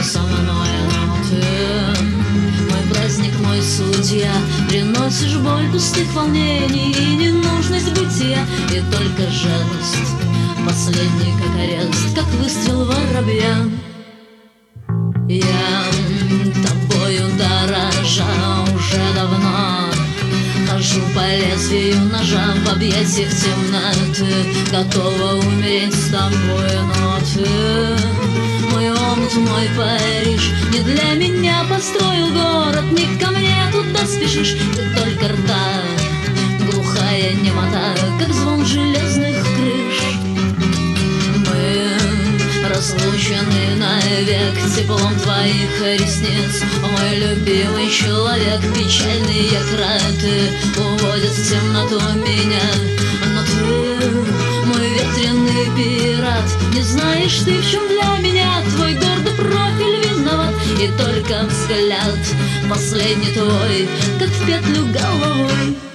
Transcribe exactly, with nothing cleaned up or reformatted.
со мной, но ты мой праздник, мой судья. Приносишь боль пустых волнений и ненужность бытия, и только жалость последний, как арест, как выстрел воробья. Я тобою дорожа уже давно, хожу по лезвию ножа в объятиях темноты, готова умереть с тобой, но ты мой омут, мой Париж, не для меня построил город, не ко мне туда спешишь, ты только рта, глухая немота, как звон железных крыш. Мы разлучены навек теплом твоих ресниц, мой любимый человек, печальный экраты уводят в темноту меня, но ты мой ветреный пират, не знаешь ты, в чем для меня твой гордый профиль виноват, и только взгляд последний твой, как в петлю головой.